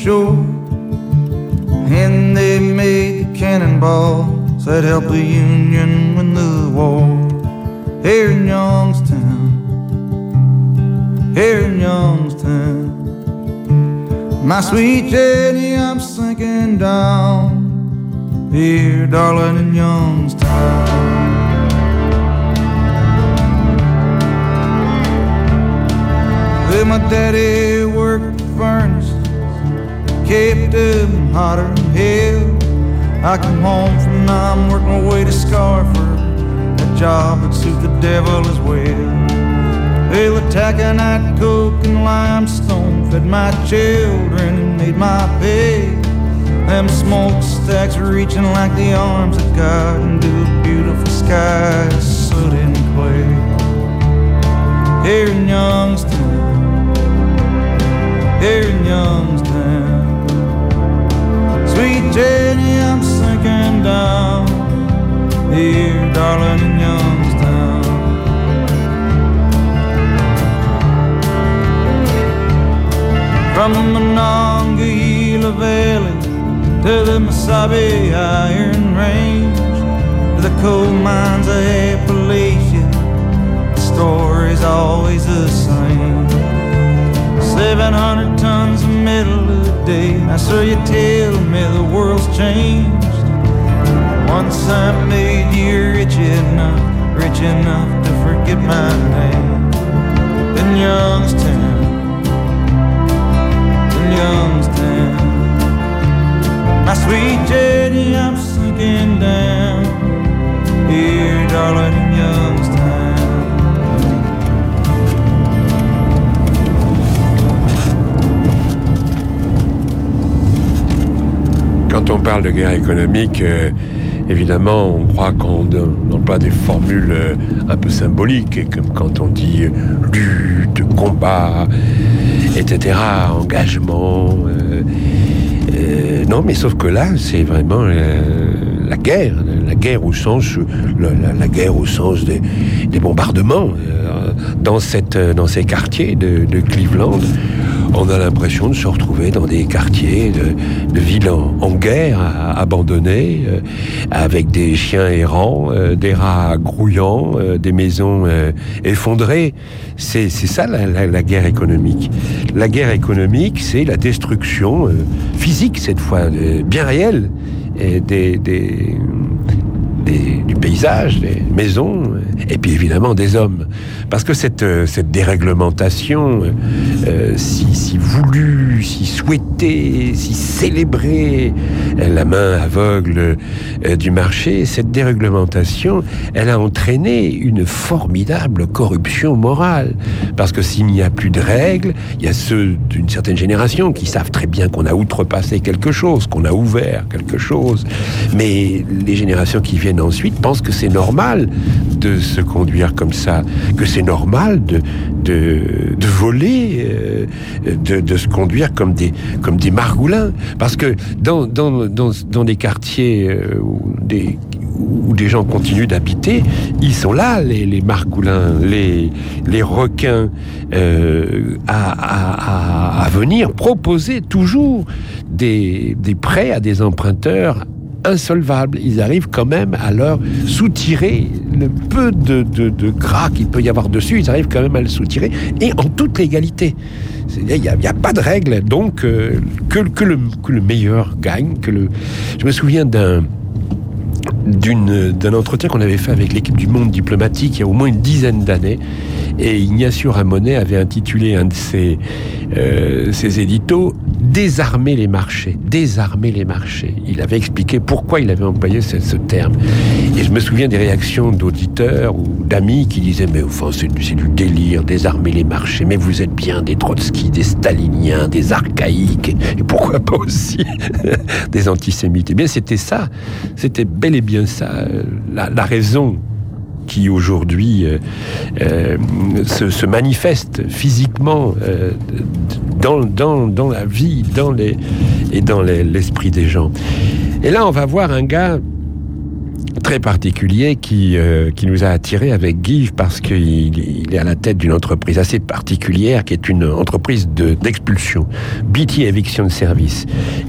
shore, and they made the cannonballs that helped the Union win the war. Here in Youngstown, here in Youngstown, my sweet Jenny, I'm sinking down here, darling, in Youngstown. Well, my daddy worked the furnaces, kept them hotter than hell. I come home from Nam, work my way to Scarford, a job that suit the devil as well. Well, the taconite, coke, and limestone fed my children and made my pay. Them smokestacks reaching like the arms of God into a beautiful sky, soot and clay. Here in Youngstown, here in Youngstown, sweet Jenny, I'm sinking down here, darling, in Youngstown. From the Monongahela Valley to the Mesabi Iron Range, to the coal mines of Appalachia, the story's always the same. 700 tons of metal a day. Now, sir, you tell me the world's changed. Once I made you rich enough to forget my name. In Youngstown, in Youngstown, my sweet Jenny, I'm sinking down here, darling, in Youngstown. Quand on parle de guerre économique, évidemment, on croit qu'on emploie des formules un peu symboliques, comme quand on dit lutte, combat, etc., engagement. Non, mais sauf que là, c'est vraiment la guerre au sens, la guerre au sens des bombardements. Dans ces quartiers de Cleveland, on a l'impression de se retrouver dans des quartiers de villes en guerre, abandonnées, avec des chiens errants, des rats grouillants, des maisons effondrées. C'est ça la guerre économique. La guerre économique, c'est la destruction physique, cette fois, bien réelle, du paysage, des maisons, et puis évidemment des hommes. Parce que cette déréglementation, si voulue, si souhaitée, si célébrée, la main aveugle du marché, cette déréglementation, elle a entraîné une formidable corruption morale. Parce que s'il n'y a plus de règles, il y a ceux d'une certaine génération qui savent très bien qu'on a outrepassé quelque chose, qu'on a ouvert quelque chose. Mais les générations qui viennent ensuite pensent que c'est normal de se conduire comme ça, que c'est normal de voler, de se conduire comme des margoulins. Parce que dans des quartiers où des gens continuent d'habiter, ils sont là, les margoulins, les requins, à venir proposer toujours des prêts à des emprunteurs insolvables. Ils arrivent quand même à leur soutirer le peu de gras qu'il peut y avoir dessus, ils arrivent quand même à le soutirer, et en toute légalité. Il n'y a pas de règle, donc que le meilleur gagne. Je me souviens d'un entretien qu'on avait fait avec l'équipe du Monde diplomatique il y a au moins une dizaine d'années, et Ignacio Ramonet avait intitulé un de ses éditos « Désarmer les marchés ». Désarmer les marchés. Il avait expliqué pourquoi il avait employé ce terme. Et je me souviens des réactions d'auditeurs ou d'amis qui disaient « Mais enfin, c'est du délire, désarmer les marchés. Mais vous êtes bien des Trotsky, des staliniens, des archaïques, et pourquoi pas aussi des antisémites ». Eh bien, c'était ça. C'était bel et bien ça, la raison qui aujourd'hui se manifeste physiquement dans la vie, dans l'esprit des gens. Et là, on va voir un gars très particulier qui nous a attirés avec Guy parce qu'il est à la tête d'une entreprise assez particulière qui est une entreprise d'expulsion, BT Eviction Service.